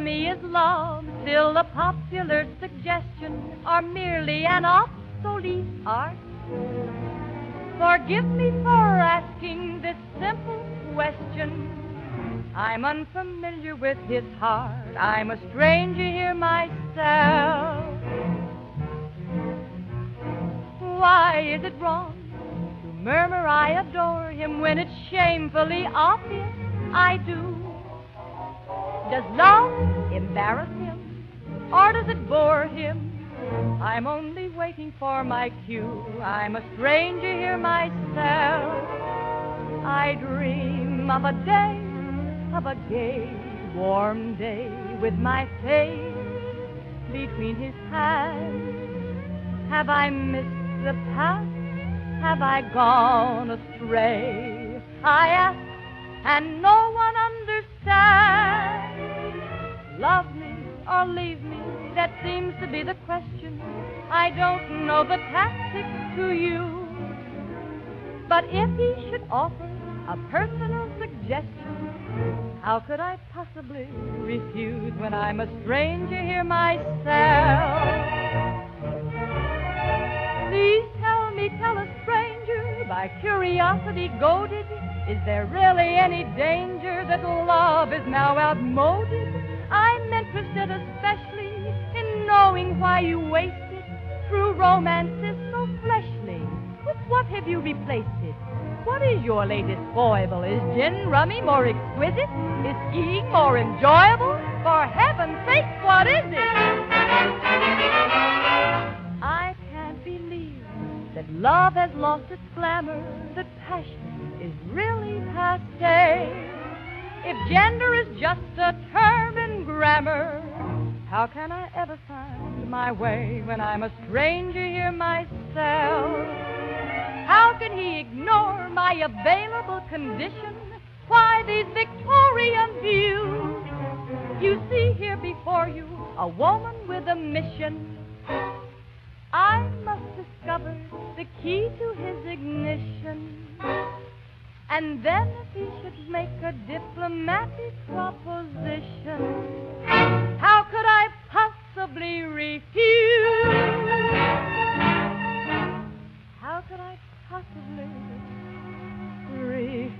me is love still a popular suggestion or merely an obsolete art? Forgive me for asking this simple question. I'm unfamiliar with his heart. I'm a stranger here myself. Why is it wrong to murmur I adore him when it's shamefully obvious I do? Does love embarrass him, or does it bore him? I'm only waiting for my cue. I'm a stranger here myself. I dream of a day, of a gay, warm day, with my face between his hands. Have I missed the past? Have I gone astray? I ask, and no one understands. Love me or leave me, that seems to be the question. I don't know the tactics to use, but if he should offer a personal suggestion, how could I possibly refuse when I'm a stranger here myself? Please tell a stranger, by curiosity goaded, is there really any danger that love is now outmoded? I'm interested especially in knowing why you waste it. True romance is so fleshly. With what have you replaced it? What is your latest foible? Is gin rummy more exquisite? Is skiing more enjoyable? For heaven's sake, what is it? I can't believe that love has lost its glamour, that passion is really passé. If gender is just a term in grammar, how can I ever find my way when I'm a stranger here myself? How can he ignore my available condition? Why these Victorian views? You see here before you a woman with a mission. I must discover the key to his ignition. And then if he should make a diplomatic proposition, how could I possibly refuse? How could I possibly refuse?